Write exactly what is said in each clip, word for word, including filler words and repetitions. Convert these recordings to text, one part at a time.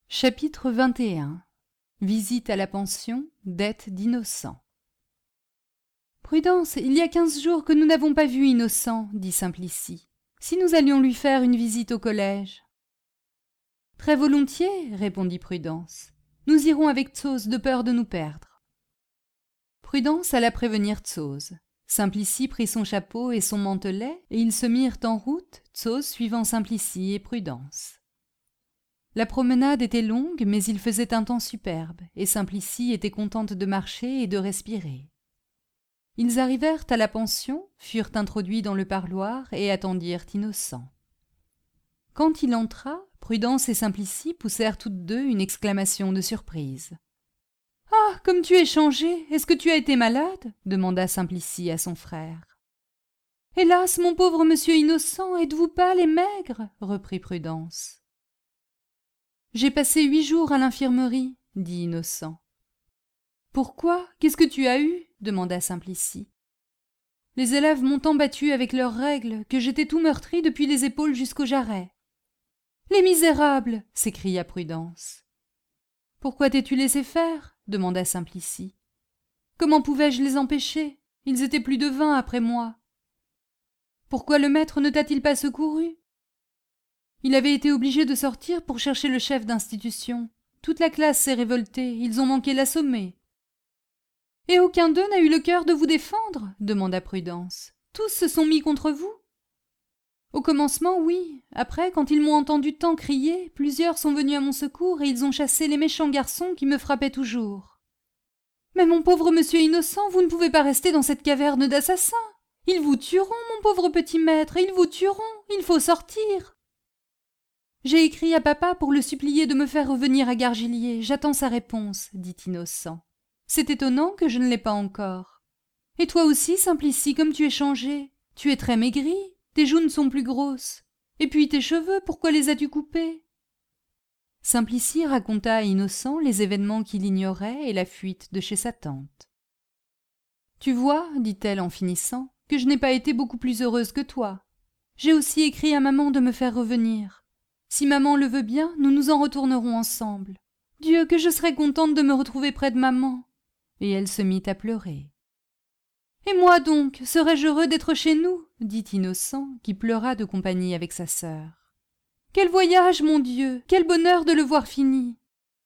Chapitre vingt et un. Visite à la pension, dette d'Innocent. Prudence, il y a quinze jours que nous n'avons pas vu Innocent, dit Simplicie. Si nous allions lui faire une visite au collège. Très volontiers, répondit Prudence. Nous irons avec Tzose de peur de nous perdre. Prudence alla prévenir Tzose. Simplicie prit son chapeau et son mantelet, et ils se mirent en route, Tzose suivant Simplicie et Prudence. La promenade était longue, mais il faisait un temps superbe, et Simplicie était contente de marcher et de respirer. Ils arrivèrent à la pension, furent introduits dans le parloir et attendirent Innocent. Quand il entra, Prudence et Simplicie poussèrent toutes deux une exclamation de surprise. « Ah, comme tu es changé! Est-ce que tu as été malade ?» demanda Simplicie à son frère. « Hélas, mon pauvre monsieur Innocent, êtes-vous pâle et maigre ?» reprit Prudence. « J'ai passé huit jours à l'infirmerie, » dit Innocent. « Pourquoi? Qu'est-ce que tu as eu ?» demanda Simplicie. « Les élèves m'ont tant battu avec leurs règles que j'étais tout meurtri depuis les épaules jusqu'aux jarrets. »« Les misérables !» s'écria Prudence. « Pourquoi t'es-tu laissé faire ?» demanda Simplicie. « Comment pouvais-je les empêcher? Ils étaient plus de vingt après moi. »« Pourquoi le maître ne t'a-t-il pas secouru ?» Il avait été obligé de sortir pour chercher le chef d'institution. Toute la classe s'est révoltée, ils ont manqué l'assommer. « Et aucun d'eux n'a eu le cœur de vous défendre ?» demanda Prudence. « Tous se sont mis contre vous ?»« Au commencement, oui. Après, quand ils m'ont entendu tant crier, plusieurs sont venus à mon secours et ils ont chassé les méchants garçons qui me frappaient toujours. »« Mais mon pauvre monsieur Innocent, vous ne pouvez pas rester dans cette caverne d'assassins. Ils vous tueront, mon pauvre petit maître, ils vous tueront. Il faut sortir. » J'ai écrit à papa pour le supplier de me faire revenir à Gargillier. J'attends sa réponse, dit Innocent. C'est étonnant que je ne l'ai pas encore. Et toi aussi, Simplicie, comme tu es changé. Tu es très maigri, tes joues ne sont plus grosses. Et puis tes cheveux, pourquoi les as-tu coupés? Simplicie raconta à Innocent les événements qu'il ignorait et la fuite de chez sa tante. Tu vois, dit-elle en finissant, que je n'ai pas été beaucoup plus heureuse que toi. J'ai aussi écrit à maman de me faire revenir. Si maman le veut bien, nous nous en retournerons ensemble. Dieu, que je serais contente de me retrouver près de maman. » Et elle se mit à pleurer. « Et moi donc, serais-je heureux d'être chez nous ?» dit Innocent, qui pleura de compagnie avec sa sœur. « Quel voyage, mon Dieu! Quel bonheur de le voir fini !»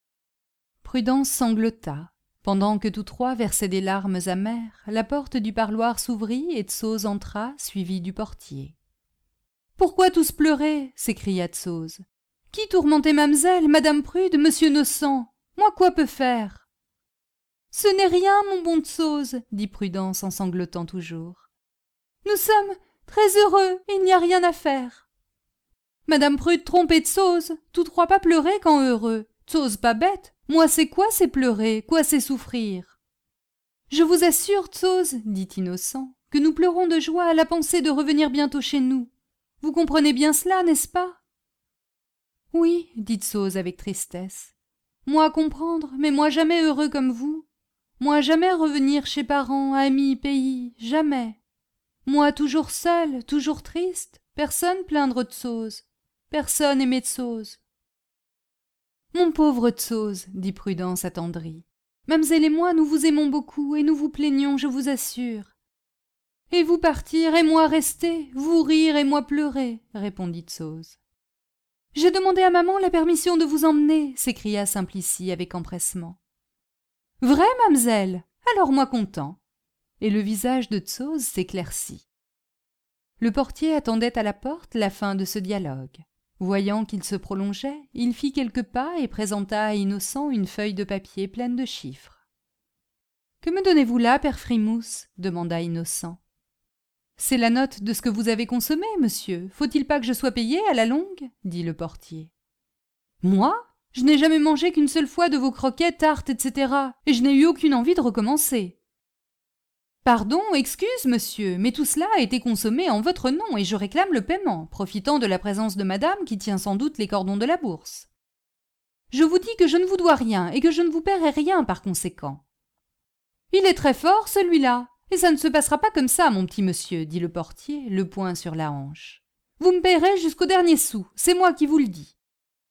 Prudence sanglota. Pendant que tous trois versaient des larmes amères, la porte du parloir s'ouvrit et Tzose entra, suivie du portier. « Pourquoi tous pleurer ?» s'écria Tzose. « Qui tourmentait mamselle, madame Prude, monsieur Innocent? Moi quoi peux faire ?»« Ce n'est rien, mon bon Tzose, » dit Prudence en sanglotant toujours. « Nous sommes très heureux, il n'y a rien à faire. »« Madame Prude trompait Tzose, tous trois pas pleurer quand heureux. Tzose pas bête, moi c'est quoi c'est pleurer, quoi c'est souffrir ?»« Je vous assure, Tzose, dit Innocent, que nous pleurons de joie à la pensée de revenir bientôt chez nous. Vous comprenez bien cela, n'est-ce pas ? » « Oui, dit Tzose avec tristesse. Moi comprendre, mais moi jamais heureux comme vous. Moi jamais revenir chez parents, amis, pays, jamais. Moi toujours seul, toujours triste, personne plaindre Tzose, personne aimer Tzose. »« Mon pauvre Tzose, dit Prudence attendrie, mamselle et moi nous vous aimons beaucoup et nous vous plaignons, je vous assure. »« Et vous partir et moi rester, vous rire et moi pleurer, » répondit Tzose. « J'ai demandé à maman la permission de vous emmener, » s'écria Simplicie avec empressement. « Vrai, mamselle? Alors moi content. » Et le visage de Tzose s'éclaircit. Le portier attendait à la porte la fin de ce dialogue. Voyant qu'il se prolongeait, il fit quelques pas et présenta à Innocent une feuille de papier pleine de chiffres. « Que me donnez-vous là, père Frimousse ?» demanda Innocent. « C'est la note de ce que vous avez consommé, monsieur. Faut-il pas que je sois payé à la longue ?» dit le portier. « Moi ? Je n'ai jamais mangé qu'une seule fois de vos croquettes, tartes, et cetera. Et je n'ai eu aucune envie de recommencer. »« Pardon, excuse, monsieur, mais tout cela a été consommé en votre nom et je réclame le paiement, profitant de la présence de madame qui tient sans doute les cordons de la bourse. Je vous dis que je ne vous dois rien et que je ne vous paierai rien par conséquent. »« Il est très fort, celui-là. Et ça ne se passera pas comme ça, mon petit monsieur, dit le portier, le poing sur la hanche. Vous me payerez jusqu'au dernier sou, c'est moi qui vous le dis.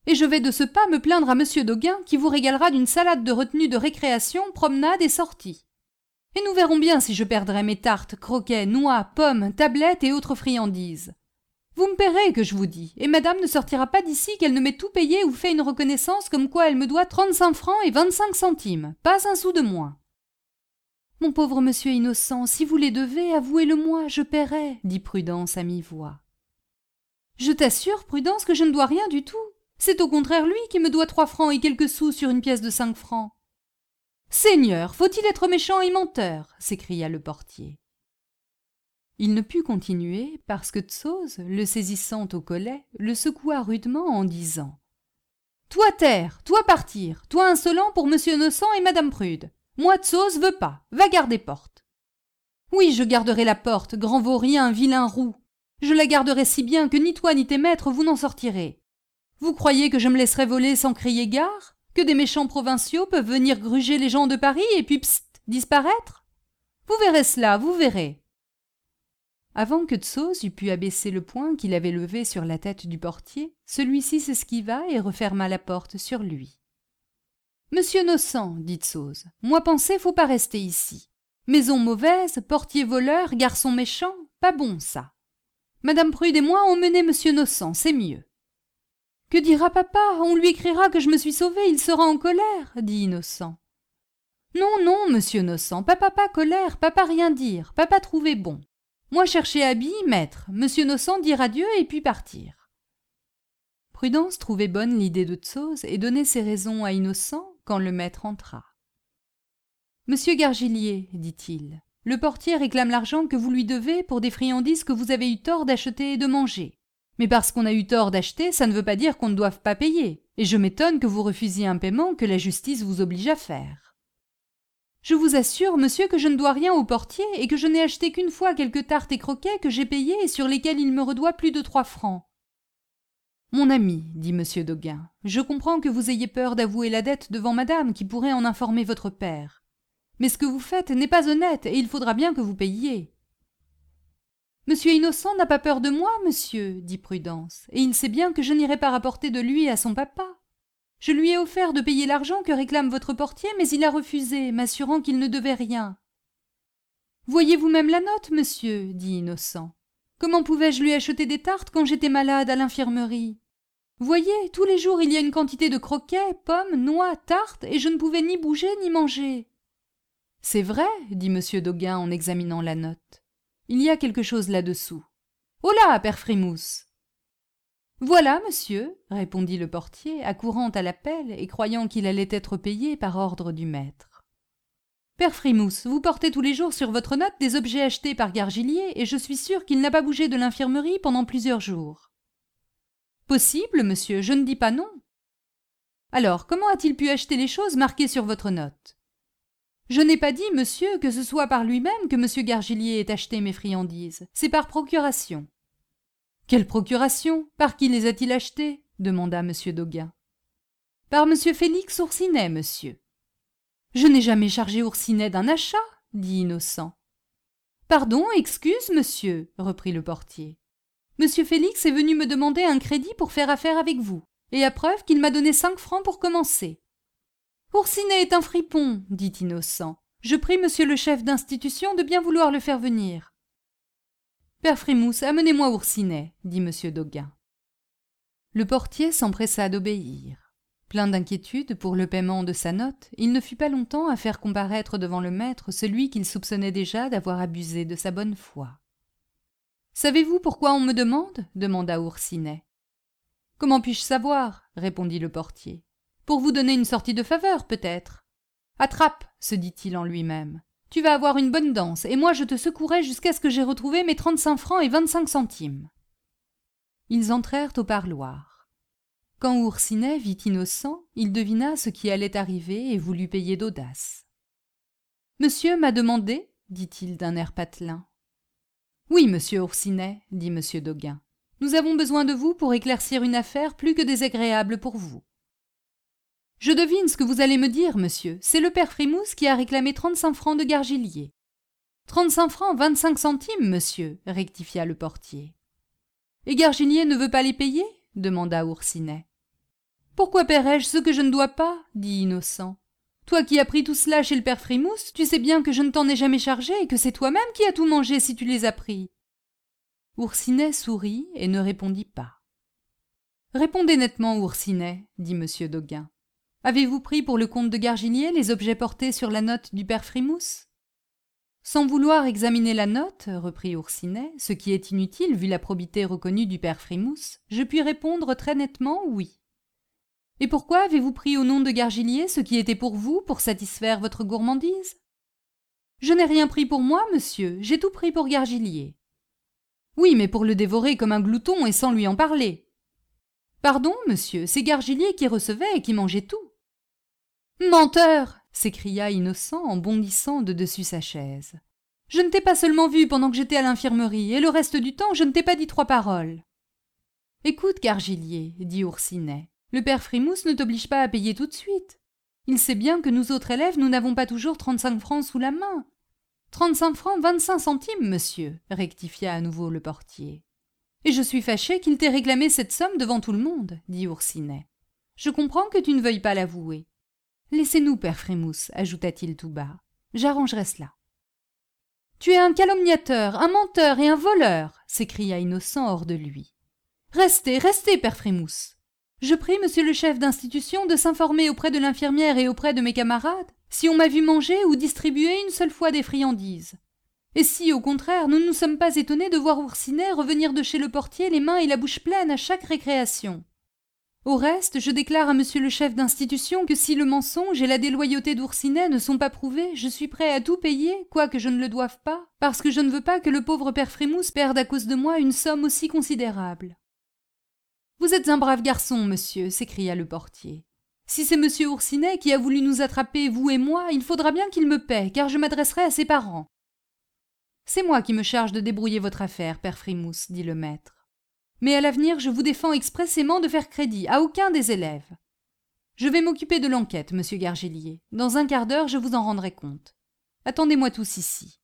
Et je vais de ce pas me plaindre à monsieur Doguin qui vous régalera d'une salade de retenue de récréation, promenade et sortie. Et nous verrons bien si je perdrai mes tartes, croquets, noix, pommes, tablettes et autres friandises. Vous me paierez, que je vous dis, et madame ne sortira pas d'ici qu'elle ne m'ait tout payé ou fait une reconnaissance comme quoi elle me doit trente-cinq francs et vingt-cinq centimes, pas un sou de moins. Mon pauvre monsieur innocent, si vous les devez, avouez-le-moi, je paierai, dit Prudence à mi-voix. Je t'assure, Prudence, que je ne dois rien du tout. C'est au contraire lui qui me doit trois francs et quelques sous sur une pièce de cinq francs. Seigneur, faut-il être méchant et menteur s'écria le portier. Il ne put continuer parce que Tsoz, le saisissant au collet, le secoua rudement en disant « Toi taire, toi partir, toi insolent pour monsieur Innocent et madame Prude. Moi Tsoz veux pas, va garder porte. »« Oui, je garderai la porte, grand vaurien, vilain roux. Je la garderai si bien que ni toi ni tes maîtres vous n'en sortirez. Vous croyez que je me laisserai voler sans crier gare ? Que des méchants provinciaux peuvent venir gruger les gens de Paris et puis psst, disparaître ? Vous verrez cela, vous verrez. » Avant que Tsoz eût pu abaisser le poing qu'il avait levé sur la tête du portier, celui-ci s'esquiva et referma la porte sur lui. « Monsieur Innocent, dit Tsoz, moi penser faut pas rester ici. Maison mauvaise, portier voleur, garçon méchant, pas bon ça. Madame Prude et moi emmenez monsieur Innocent, c'est mieux. »« Que dira papa ? On lui écrira que je me suis sauvé, il sera en colère, dit Innocent. »« Non, non, monsieur Innocent, papa pas colère, papa rien dire, papa trouver bon. Moi chercher habit, maître, monsieur Innocent dire adieu et puis partir. » Prudence trouvait bonne l'idée de Tsoz et donnait ses raisons à Innocent quand le maître entra. « Monsieur Gargillier, dit-il, le portier réclame l'argent que vous lui devez pour des friandises que vous avez eu tort d'acheter et de manger. Mais parce qu'on a eu tort d'acheter, ça ne veut pas dire qu'on ne doive pas payer, et je m'étonne que vous refusiez un paiement que la justice vous oblige à faire. Je vous assure, monsieur, que je ne dois rien au portier et que je n'ai acheté qu'une fois quelques tartes et croquets que j'ai payés et sur lesquels il me redoit plus de trois francs. »« Mon ami, dit monsieur Doguin, je comprends que vous ayez peur d'avouer la dette devant madame qui pourrait en informer votre père. Mais ce que vous faites n'est pas honnête et il faudra bien que vous payiez. »« Monsieur Innocent n'a pas peur de moi, monsieur, dit Prudence, et il sait bien que je n'irai pas rapporter de lui à son papa. Je lui ai offert de payer l'argent que réclame votre portier, mais il a refusé, m'assurant qu'il ne devait rien. »« Voyez vous-même la note, monsieur, dit Innocent. Comment pouvais-je lui acheter des tartes quand j'étais malade à l'infirmerie ? Voyez, tous les jours il y a une quantité de croquets, pommes, noix, tartes, et je ne pouvais ni bouger ni manger. »« C'est vrai, dit monsieur Doguin en examinant la note. Il y a quelque chose là-dessous. Oh là, père Frimousse !»« Voilà, monsieur, répondit le portier, accourant à l'appel et croyant qu'il allait être payé par ordre du maître. Père Frimousse, vous portez tous les jours sur votre note des objets achetés par Gargillier et je suis sûr qu'il n'a pas bougé de l'infirmerie pendant plusieurs jours. Possible, monsieur, je ne dis pas non. Alors, comment a-t-il pu acheter les choses marquées sur votre note ? Je n'ai pas dit, monsieur, que ce soit par lui-même que monsieur Gargillier ait acheté mes friandises. C'est par procuration. Quelle procuration ? Par qui les a-t-il achetées ? Demanda monsieur Doguin. Par monsieur Félix Oursinet, monsieur. Je n'ai jamais chargé Oursinet d'un achat, dit Innocent. Pardon, excuse, monsieur, reprit le portier. Monsieur Félix est venu me demander un crédit pour faire affaire avec vous, et à preuve qu'il m'a donné cinq francs pour commencer. Oursinet est un fripon, dit Innocent. Je prie monsieur le chef d'institution de bien vouloir le faire venir. Père Frimousse, amenez-moi Oursinet, dit monsieur Doguin. Le portier s'empressa d'obéir. Plein d'inquiétude pour le paiement de sa note, il ne fut pas longtemps à faire comparaître devant le maître celui qu'il soupçonnait déjà d'avoir abusé de sa bonne foi. « Savez-vous pourquoi on me demande ? demanda Oursinet. « Comment puis-je savoir ? répondit le portier. « Pour vous donner une sortie de faveur, peut-être. Attrape, se dit-il en lui-même. Tu vas avoir une bonne danse, et moi je te secouerai jusqu'à ce que j'aie retrouvé mes trente-cinq francs et vingt-cinq centimes. » Ils entrèrent au parloir. Quand Oursinet vit Innocent, il devina ce qui allait arriver et voulut payer d'audace. « Monsieur m'a demandé, dit-il d'un air patelin. « Oui, monsieur Oursinet, dit monsieur Doguin. Nous avons besoin de vous pour éclaircir une affaire plus que désagréable pour vous. »« Je devine ce que vous allez me dire, monsieur. C'est le père Frimousse qui a réclamé trente-cinq francs de Gargillier. »« Trente-cinq francs, vingt-cinq centimes, monsieur, rectifia le portier. »« Et Gargillier ne veut pas les payer ? demanda Oursinet. Pourquoi paierais-je ce que je ne dois pas ? Dit Innocent. Toi qui as pris tout cela chez le père Frimousse, tu sais bien que je ne t'en ai jamais chargé et que c'est toi-même qui as tout mangé si tu les as pris. Oursinet sourit et ne répondit pas. Répondez nettement, Oursinet, dit Monsieur Doguin. Avez-vous pris pour le comte de Gargillier les objets portés sur la note du père Frimousse ? Sans vouloir examiner la note, reprit Oursinet, ce qui est inutile vu la probité reconnue du père Frimousse, je puis répondre très nettement oui. Et pourquoi avez-vous pris au nom de Gargillier ce qui était pour vous, pour satisfaire votre gourmandise ? Je n'ai rien pris pour moi, monsieur, j'ai tout pris pour Gargillier. Oui, mais pour le dévorer comme un glouton et sans lui en parler. Pardon, monsieur, c'est Gargillier qui recevait et qui mangeait tout. Menteur ! S'écria Innocent en bondissant de dessus sa chaise. Je ne t'ai pas seulement vu pendant que j'étais à l'infirmerie, et le reste du temps je ne t'ai pas dit trois paroles. Écoute, Gargillier, dit Oursinet, le père Frimousse ne t'oblige pas à payer tout de suite. Il sait bien que nous autres élèves, nous n'avons pas toujours trente-cinq francs sous la main. Trente-cinq francs vingt-cinq centimes, monsieur, rectifia à nouveau le portier. Et je suis fâché qu'il t'ait réclamé cette somme devant tout le monde, dit Oursinet. Je comprends que tu ne veuilles pas l'avouer. Laissez-nous, père Frimousse, ajouta-t-il tout bas. J'arrangerai cela. Tu es un calomniateur, un menteur et un voleur, s'écria Innocent hors de lui. Restez, restez, père Frimousse. Je prie monsieur le chef d'institution de s'informer auprès de l'infirmière et auprès de mes camarades si on m'a vu manger ou distribuer une seule fois des friandises. Et si, au contraire, nous ne nous sommes pas étonnés de voir Oursinet revenir de chez le portier les mains et la bouche pleines à chaque récréation. Au reste, je déclare à monsieur le chef d'institution que si le mensonge et la déloyauté d'Oursinet ne sont pas prouvés, je suis prêt à tout payer, quoique je ne le doive pas, parce que je ne veux pas que le pauvre père Frimousse perde à cause de moi une somme aussi considérable. Vous êtes un brave garçon, monsieur, s'écria le portier. Si c'est monsieur Oursinet qui a voulu nous attraper, vous et moi, il faudra bien qu'il me paie, car je m'adresserai à ses parents. C'est moi qui me charge de débrouiller votre affaire, père Frimousse, dit le maître. Mais à l'avenir, je vous défends expressément de faire crédit à aucun des élèves. Je vais m'occuper de l'enquête, monsieur Gargillier. Dans un quart d'heure, je vous en rendrai compte. Attendez-moi tous ici.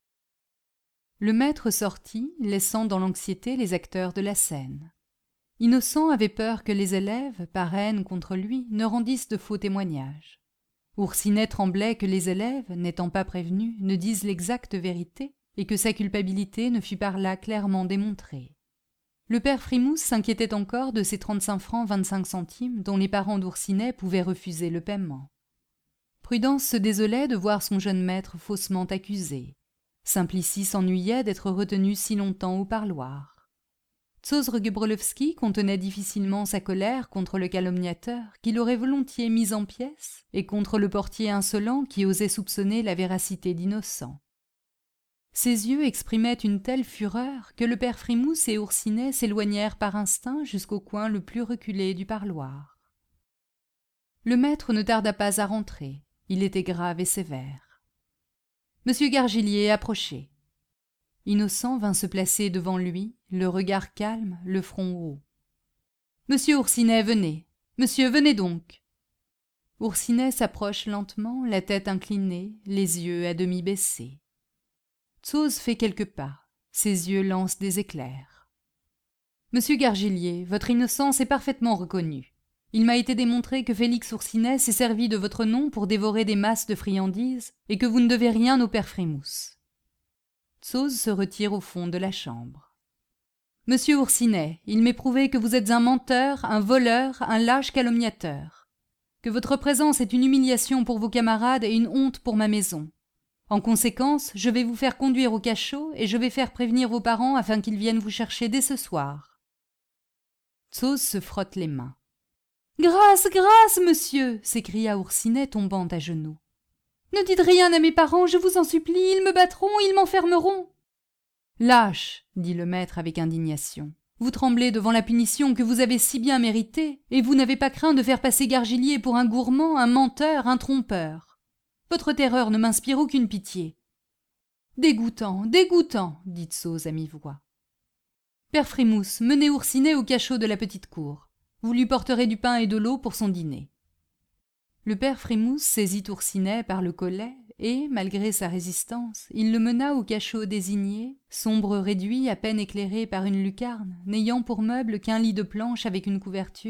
Le maître sortit, laissant dans l'anxiété les acteurs de la scène. Innocent avait peur que les élèves, par haine contre lui, ne rendissent de faux témoignages. Oursinet tremblait que les élèves, n'étant pas prévenus, ne disent l'exacte vérité et que sa culpabilité ne fût par là clairement démontrée. Le père Frimousse s'inquiétait encore de ces trente-cinq francs vingt-cinq centimes dont les parents d'Oursinet pouvaient refuser le paiement. Prudence se désolait de voir son jeune maître faussement accusé. Simplici s'ennuyait d'être retenu si longtemps au parloir. Tzos Gebrolowski contenait difficilement sa colère contre le calomniateur qu'il aurait volontiers mis en pièces et contre le portier insolent qui osait soupçonner la véracité d'Innocent. Ses yeux exprimaient une telle fureur que le père Frimousse et Oursinet s'éloignèrent par instinct jusqu'au coin le plus reculé du parloir. Le maître ne tarda pas à rentrer. Il était grave et sévère. Monsieur Gargillier approchait. Innocent vint se placer devant lui, le regard calme, le front haut. « Monsieur Oursinet, venez. Monsieur, venez donc. » Oursinet s'approche lentement, la tête inclinée, les yeux à demi baissés. Tzos fait quelques pas. Ses yeux lancent des éclairs. « Monsieur Gargillier, votre innocence est parfaitement reconnue. Il m'a été démontré que Félix Oursinet s'est servi de votre nom pour dévorer des masses de friandises et que vous ne devez rien au père Frimousse. » Tzos se retire au fond de la chambre. « Monsieur Oursinet, il m'est prouvé que vous êtes un menteur, un voleur, un lâche calomniateur. Que votre présence est une humiliation pour vos camarades et une honte pour ma maison. En conséquence, je vais vous faire conduire au cachot et je vais faire prévenir vos parents afin qu'ils viennent vous chercher dès ce soir. » Tzos se frotte les mains. « Grâce, grâce, monsieur !» s'écria Oursinet tombant à genoux. « Ne dites rien à mes parents, je vous en supplie, ils me battront, ils m'enfermeront. »« Lâche !» dit le maître avec indignation. « Vous tremblez devant la punition que vous avez si bien méritée, et vous n'avez pas craint de faire passer Gargillier pour un gourmand, un menteur, un trompeur. Votre terreur ne m'inspire aucune pitié. »« Dégoûtant, dégoûtant !» dit Tzos à mi-voix. « Père Frimousse, menez Oursinet au cachot de la petite cour. Vous lui porterez du pain et de l'eau pour son dîner. » Le père Frimousse saisit Oursinet par le collet et, malgré sa résistance, il le mena au cachot désigné, sombre réduit à peine éclairé par une lucarne, n'ayant pour meuble qu'un lit de planches avec une couverture,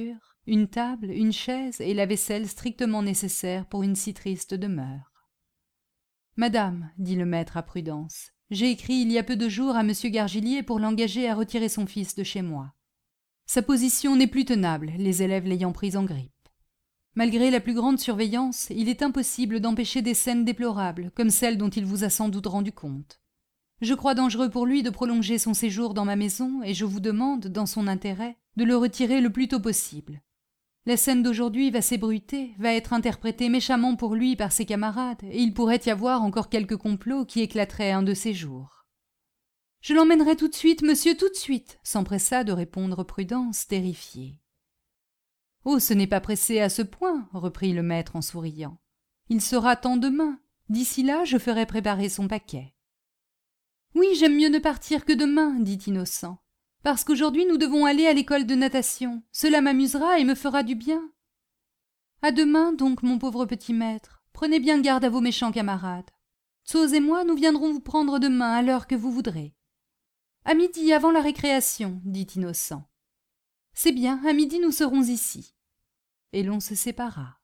une table, une chaise et la vaisselle strictement nécessaires pour une si triste demeure. « Madame, dit le maître à Prudence, j'ai écrit il y a peu de jours à monsieur Gargillier pour l'engager à retirer son fils de chez moi. Sa position n'est plus tenable, les élèves l'ayant prise en grippe. Malgré la plus grande surveillance, il est impossible d'empêcher des scènes déplorables, comme celles dont il vous a sans doute rendu compte. Je crois dangereux pour lui de prolonger son séjour dans ma maison et je vous demande, dans son intérêt, de le retirer le plus tôt possible. La scène d'aujourd'hui va s'ébruiter, va être interprétée méchamment pour lui par ses camarades, et il pourrait y avoir encore quelque complot qui éclaterait un de ces jours. »« Je l'emmènerai tout de suite, monsieur, tout de suite !» s'empressa de répondre Prudence, terrifiée. « Oh, ce n'est pas pressé à ce point, » reprit le maître en souriant. « Il sera temps demain. D'ici là, je ferai préparer son paquet. »« Oui, j'aime mieux ne partir que demain, » dit Innocent. « Parce qu'aujourd'hui nous devons aller à l'école de natation. Cela m'amusera et me fera du bien. »« À demain, donc, mon pauvre petit maître. Prenez bien garde à vos méchants camarades. Tzoz et moi, nous viendrons vous prendre demain à l'heure que vous voudrez. »« À midi, avant la récréation, » dit Innocent. « C'est bien, à midi nous serons ici. » Et l'on se sépara.